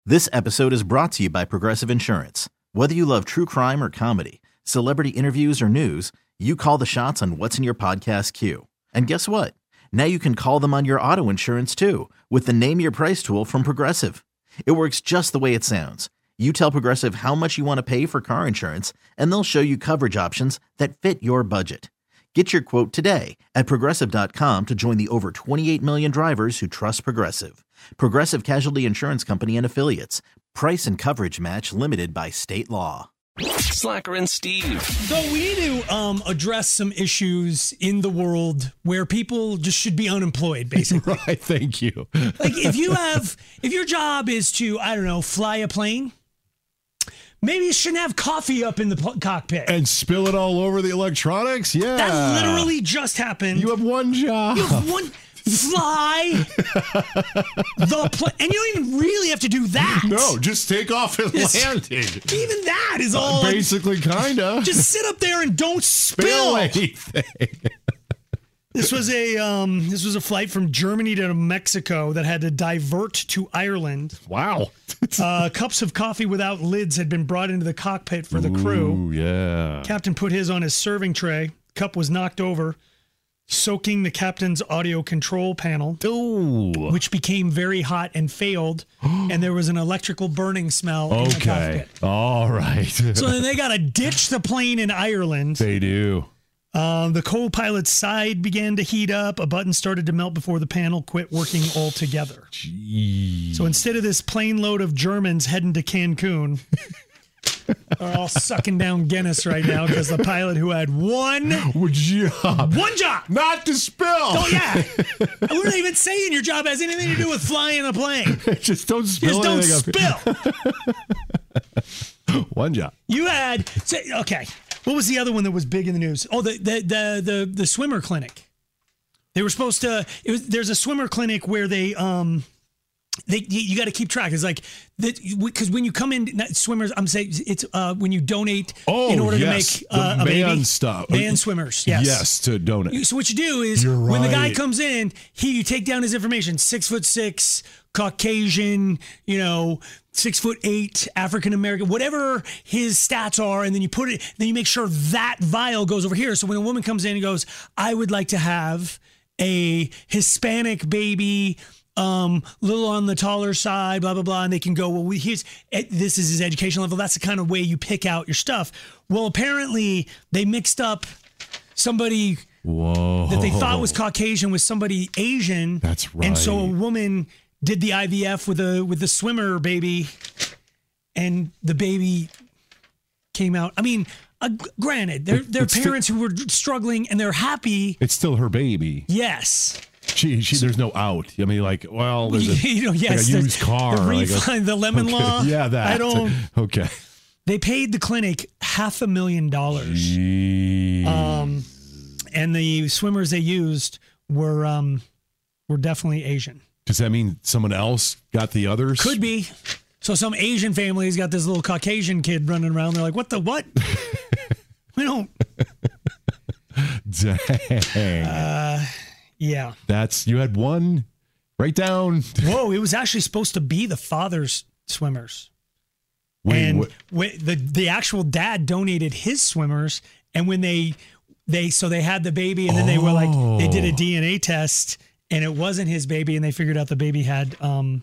This episode is brought to you by Progressive Insurance. Whether you love true crime or comedy, celebrity interviews or news, you call the shots on what's in your podcast queue. And guess what? Now you can call them on your auto insurance too with the Name Your Price tool from Progressive. It works just the way it sounds. You tell Progressive how much you want to pay for car insurance, and they'll show you coverage options that fit your budget. Get your quote today at Progressive.com to join the over 28 million drivers who trust Progressive. Progressive Casualty Insurance Company and Affiliates. Price and coverage match limited by state law. Slacker and Steve. So we need to address some issues in the world where people just should be unemployed, basically. Right, thank you. Like if your job is to, I don't know, fly a plane, maybe you shouldn't have coffee up in the cockpit. And spill it all over the electronics? Yeah. That literally just happened. You have one job. You have one. Fly the plane. And you don't even really have to do that. No, just take off and land it. Even that is all. Basically, kind of. Just sit up there and don't spill anything. This was a flight from Germany to Mexico that had to divert to Ireland. Wow. Cups of coffee without lids had been brought into the cockpit for the crew. Ooh, yeah. Captain put his on his serving tray. Cup was knocked over, soaking the captain's audio control panel, which became very hot and failed, and there was an electrical burning smell in the cockpit. All right. So then they got to ditch the plane in Ireland. They do. The co-pilot's side began to heat up. A button started to melt before the panel quit working altogether. Jeez. So instead of this plane load of Germans heading to Cancun, are all sucking down Guinness right now because the pilot who had one job, not to spill. Oh yeah, we're not even saying your job has anything to do with flying a plane. Just don't spill. Just don't spill. One job. You had okay. What was the other one that was big in the news? Oh, the swimmer clinic. They were supposed to. There's a swimmer clinic where you got to keep track. It's like that because when you come in, swimmers. I'm saying it's when you donate in order to make a baby. Man swimmers. Yes, to donate. So what you do is when the guy comes in, you take down his information. 6'6", Caucasian, 6'8", African American, whatever his stats are, and then you put it. Then you make sure that vial goes over here. So when a woman comes in and goes, "I would like to have a Hispanic baby." Little on the taller side, blah, blah, blah. And they can go, well, this is his education level. That's the kind of way you pick out your stuff. Well, apparently they mixed up somebody that they thought was Caucasian with somebody Asian. That's right. And so a woman did the IVF with the swimmer baby, and the baby came out. I mean, granted, they're parents who were struggling and they're happy. It's still her baby. Yes. There's no out. I mean, there's a used car. The refund, the lemon law. Yeah, that. Okay. They paid the clinic $500,000. And the swimmers they used were definitely Asian. Does that mean someone else got the others? Could be. So some Asian family's got this little Caucasian kid running around. They're like, what? We don't. Dang. Yeah. You had one right down. Whoa, it was actually supposed to be the father's swimmers. The actual dad donated his swimmers, and when they had the baby, and then they were like, they did a DNA test, and it wasn't his baby, and they figured out the baby had had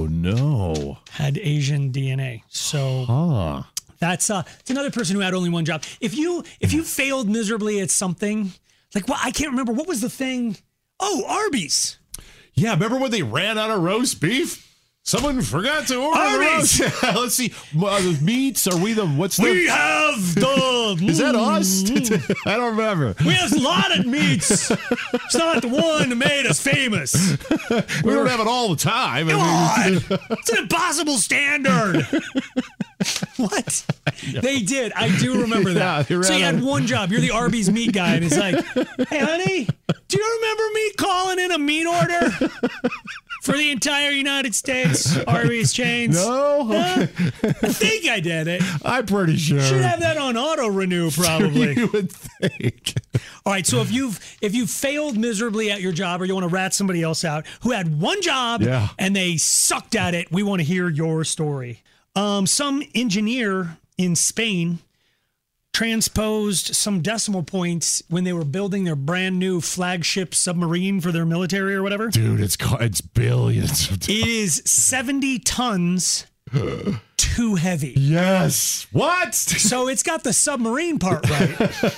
Asian DNA. So that's it's another person who had only one job. If you failed miserably at something, like I can't remember what was the thing. Oh, Arby's. Yeah, remember when they ran out of roast beef? Someone forgot to order Arby's. the roast. Let's see. The meats, are we the, We have the... Is that us? I don't remember. We have a lot of meats. It's not the one that made us famous. We don't have it all the time. Come on. It's an impossible standard. What? Yeah. They did. I do remember that. Yeah, so you had one job. You're the Arby's meat guy, and it's like, hey, honey, do you remember me calling in a meat order for the entire United States? Arby's chains. No? I think I did it. I'm pretty sure. Should have that on auto renew, probably. You would think. All right, so if you've failed miserably at your job, or you want to rat somebody else out who had one job and they sucked at it, we want to hear your story. Some engineer in Spain transposed some decimal points when they were building their brand new flagship submarine for their military or whatever. Dude, it's billions of It is 70 tons too heavy. Yes. What? So it's got the submarine part right.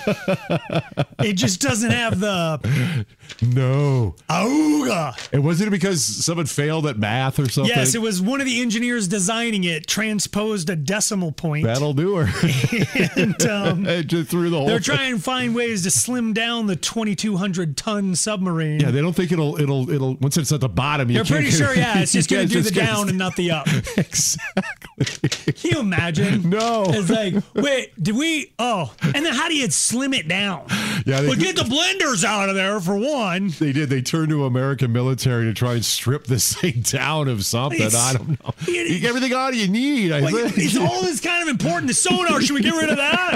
It just doesn't have the No. auga. And wasn't it because someone failed at math or something? Yes, it was one of the engineers designing it transposed a decimal point. That'll do her. And It just threw the whole they're thing. trying to find ways to slim down the 2,200 ton submarine. Yeah, they don't think it'll once it's at the bottom. They're pretty sure, it's just going to do the down and not the up. Exactly. Can you imagine? No. It's like, wait, did we? Oh, and then how do you slim it down? Yeah, Well, get the blenders out of there for one. They did. They turned to American military to try and strip this thing down of something. I don't know. You get everything out you need. I think. It's all this kind of important. The sonar, should we get rid of that?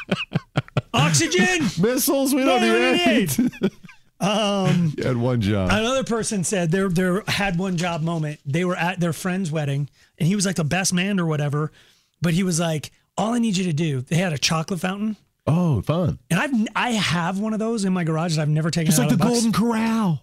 Oxygen? Missiles, we don't need it. You had one job. Another person said their had one job moment. They were at their friend's wedding, and he was like the best man or whatever. But he was like, all I need you to do, they had a chocolate fountain. Oh, fun. And I have one of those in my garage that I've never taken It's out like of the the box. Golden Corral.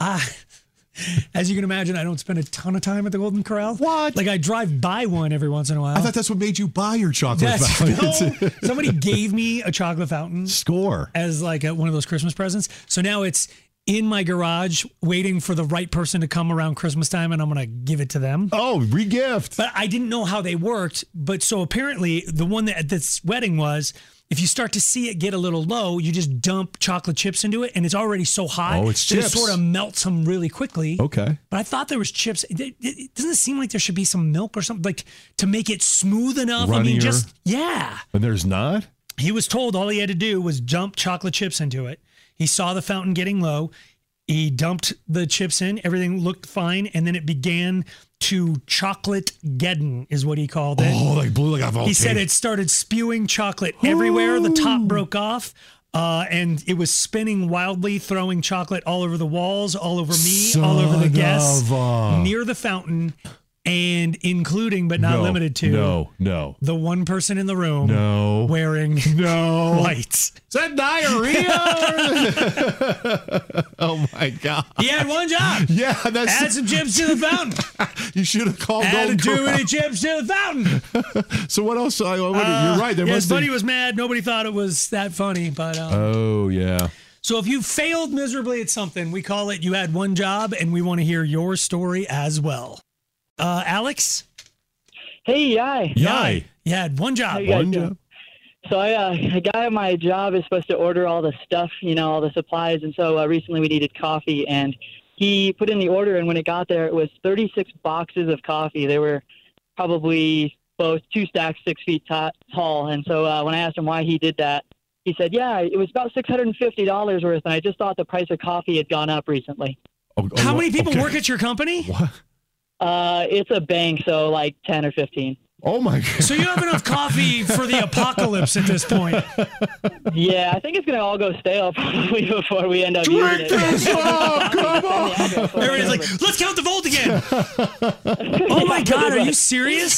As you can imagine, I don't spend a ton of time at the Golden Corral. What? Like I drive by one every once in a while. I thought that's what made you buy your chocolate fountain. No, somebody gave me a chocolate fountain Score. as like one of those Christmas presents. So now it's in my garage waiting for the right person to come around Christmas time, and I'm going to give it to them. Oh, re-gift. But I didn't know how they worked. But so apparently the one that at this wedding was, if you start to see it get a little low, you just dump chocolate chips into it, and it's already so hot it's that it chips. sort of melts them really quickly. Okay. But I thought there was chips. Doesn't it seem like there should be some milk or something like to make it smooth enough? I mean, Runnier. yeah. And there's not? He was told all he had to do was dump chocolate chips into it. He saw the fountain getting low. He dumped the chips in. Everything looked fine. And then it began to chocolate-geddon is what he called it. Oh, like blue, like a volcano. He said it started spewing chocolate everywhere. The top broke off. And it was spinning wildly, throwing chocolate all over the walls, all over me, all over the guests, near the fountain, and including, but not limited to, No. the one person in the room wearing white. Is that diarrhea? Oh, my God. He had one job. Yeah, that's... Add some chips to the fountain. You should have called Added Golden too Corral. many chips to the fountain. So what else? You're right. There His must buddy be... was mad. Nobody thought it was that funny. But Oh, yeah. so if you failed miserably at something, we call it you had one job, and we want to hear your story as well. Alex? Hey, Yai. Yai. You had one job. How you guys One doing? job. So a guy at my job is supposed to order all the stuff, all the supplies. And so recently we needed coffee, and he put in the order. And when it got there, it was 36 boxes of coffee. They were probably both 2 stacks, 6 feet tall. And so when I asked him why he did that, he said, yeah, it was about $650 worth. And I just thought the price of coffee had gone up recently. How many people okay. work at your company? What? It's a bank, so like 10 or 15. Oh, my God. So you have enough coffee for the apocalypse at this point. Yeah, I think it's going to all go stale probably before we end up using Drink it. this up! Come on! Everybody's like, let's count the volt again. Oh my God, are you serious?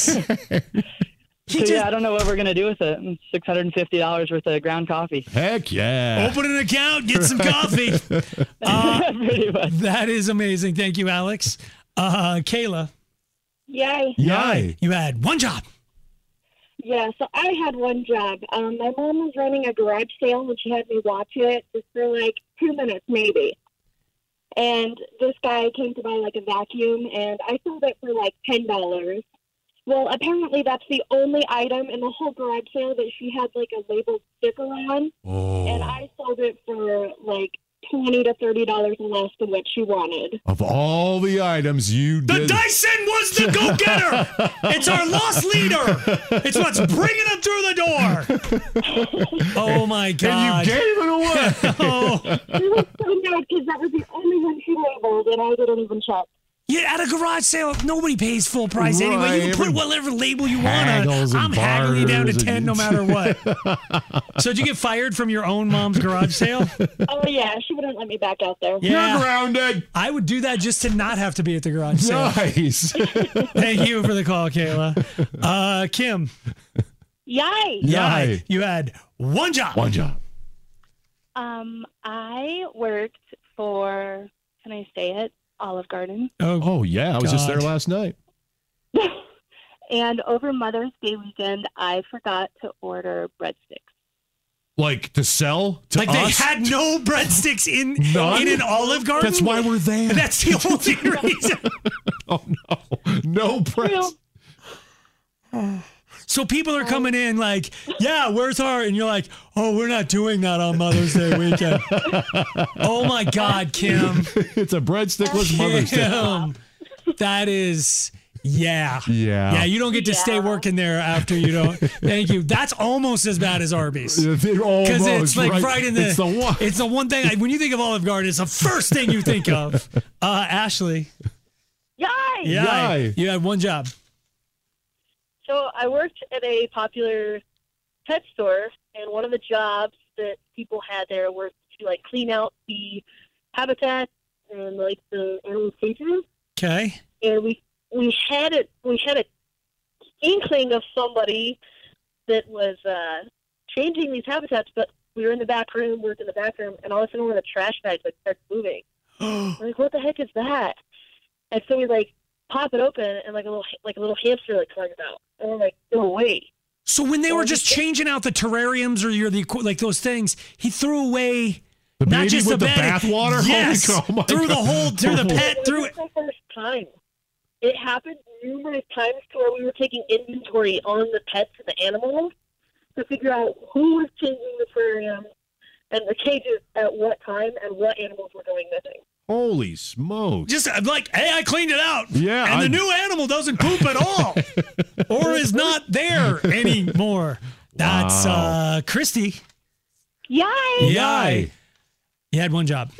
So yeah, I don't know what we're gonna do with it. $650 worth of ground coffee. Heck yeah. Open an account, get some coffee. Pretty much. That is amazing. Thank you, Alex. Kayla, Yay. Yay. you had one job. Yeah, so I had one job. My mom was running a garage sale, and she had me watch it just for like 2 minutes maybe. And this guy came to buy like a vacuum, and I sold it for like $10. Well, apparently that's the only item in the whole garage sale that she had like a labeled sticker on. Oh. And I sold it for like $20 to $30 less than what she wanted. Of all the items you The did... Dyson was the go-getter. It's our lost leader. It's what's bringing him through the door. Oh, my And God. you gave it away. Oh, It was so mad because that was the only one she labeled, and I didn't even check. Yeah, at a garage sale, nobody pays full price anyway. You can put whatever label you want on. I'm haggling you down to 10 no matter what. So did you get fired from your own mom's garage sale? Oh, yeah. She wouldn't let me back out there. Yeah. You're grounded. I would do that just to not have to be at the garage sale. Nice. Thank you for the call, Kayla. Kim. Yay! Yay. You had one job. One job. I worked for, can I say it? Olive Garden. Oh yeah. I was just there last night. And over Mother's Day weekend, I forgot to order breadsticks. Like to sell to like us? They had no breadsticks in an Olive Garden? That's why we're there. That's the only reason. Oh, no. No breads. So people are coming in like, yeah, where's our... And you're like, oh, we're not doing that on Mother's Day weekend. Oh, my God, Kim. It's a breadstickless Mother's Day. That is... Yeah. Yeah, you don't get to stay working there after you don't. Thank you. That's almost as bad as Arby's. Because it's like right in the. It's the one thing. When you think of Olive Garden, it's the first thing you think of. Ashley. Yay! Yay! You had one job. So I worked at a popular pet store, and one of the jobs that people had there was to like clean out the habitat and like the animal cages. Okay. And we had an inkling of somebody that was changing these habitats, but we were in the back room, and all of a sudden one of the trash bags like starts moving. We're like, what the heck is that? And so we like pop it open, and like a little hamster like climbs out, and we're like, no way. So when they were just changing out the terrariums or like those things, he threw away the not baby just with the bath water. Yes, through the whole, through the pet, through it. It was the first time. It happened numerous times to where we were taking inventory on the pets and the animals to figure out who was changing the terrarium and the cages at what time and what animals were going missing. Holy smokes. Just like, hey, I cleaned it out. Yeah. And the new animal doesn't poop at all or is not there anymore. That's Christy. Yay! Yay. You had one job. So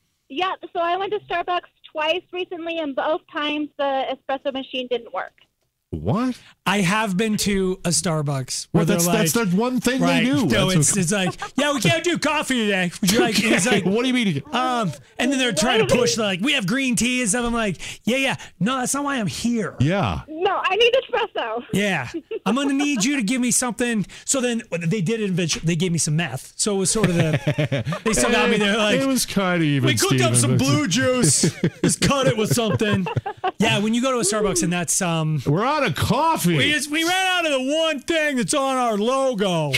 I went to Starbucks twice recently, and both times the espresso machine didn't work. What? I have been to a Starbucks where that's the one thing they do. No, it's like, yeah, we can't do coffee today. You're like, okay. It's like, what do you mean? And then they're trying to push, like, we have green tea and stuff. I'm like, yeah. No, that's not why I'm here. Yeah. No, I need espresso. Yeah. I'm going to need you to give me something. So then they did eventually. They gave me some meth. So it was sort of they still got me there. Like, it was kind of even. We cooked up some blue juice. Just cut it with something. Yeah, when you go to a Starbucks and that's we're out of coffee. We ran out of the one thing that's on our logo.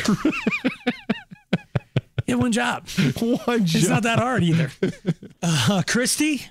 Yeah, one job. It's not that hard either. Christy?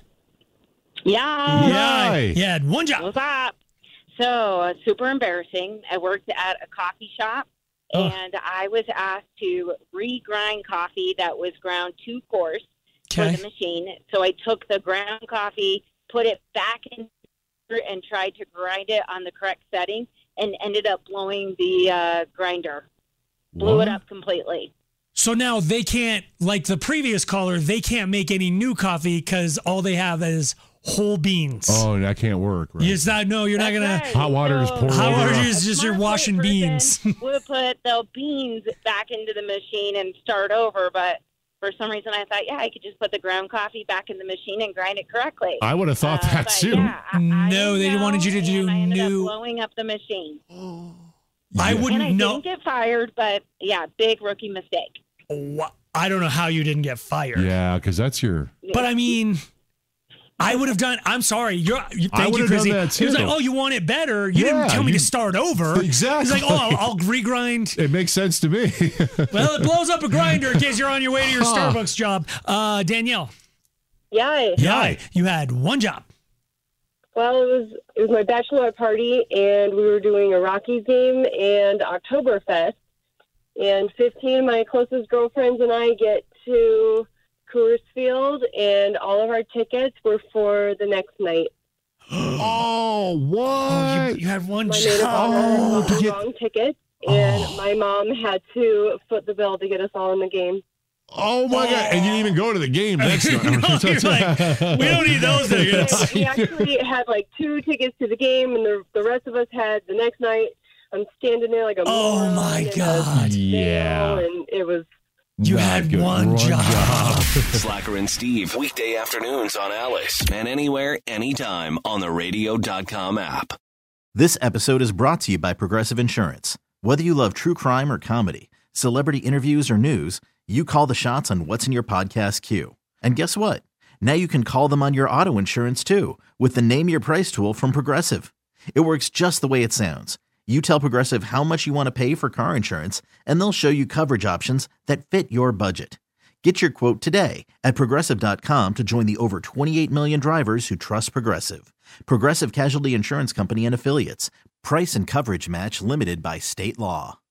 Yeah. Yeah, one job. What's up? So, super embarrassing. I worked at a coffee shop, and I was asked to regrind coffee that was ground too coarse for the machine. So I took the ground coffee, put it back in, and tried to grind it on the correct setting, and ended up blowing the grinder. Blew it up completely. So now they can't, like the previous caller, they can't make any new coffee because all they have is whole beans. Oh, that can't work. Right? You're not going to. Hot water is pouring. Hot water is just you're washing beans. Would put the beans back into the machine and start over, but for some reason I thought, I could just put the ground coffee back in the machine and grind it correctly. I would have thought that too. Yeah, no, they wanted you to do I ended new. up blowing up the machine. I wouldn't and I know. didn't get fired, but big rookie mistake. I don't know how you didn't get fired. Yeah, because that's your. But I mean, I would have done. I'm sorry. Thank you, done Chrissy. that too. He was like, "Oh, you want it better? You didn't tell me to start over." Exactly. He's like, "Oh, I'll regrind." It makes sense to me. Well, it blows up a grinder in case you're on your way to your Starbucks job. Danielle. Yay. You had one job. Well, it was my bachelorette party, and we were doing a Rockies game and Oktoberfest. And 15 of my closest girlfriends and I get to Coors Field, and all of our tickets were for the next night. Oh, what? Oh, you had one My maid of honor job. got the wrong tickets, and my mom had to foot the bill to get us all in the game. Oh my God. And you didn't even go to the game next night. No, you're like, we don't need those tickets. We actually had like 2 tickets to the game, and the rest of us had the next night. I'm standing there like a oh my God. Yeah. And it was. You had one job. Slacker and Steve, weekday afternoons on Alice, and anywhere, anytime on the radio.com app. This episode is brought to you by Progressive Insurance. Whether you love true crime or comedy, celebrity interviews or news, you call the shots on what's in your podcast queue. And guess what? Now you can call them on your auto insurance too with the Name Your Price tool from Progressive. It works just the way it sounds. You tell Progressive how much you want to pay for car insurance, and they'll show you coverage options that fit your budget. Get your quote today at Progressive.com to join the over 28 million drivers who trust Progressive. Progressive Casualty Insurance Company and Affiliates. Price and coverage match limited by state law.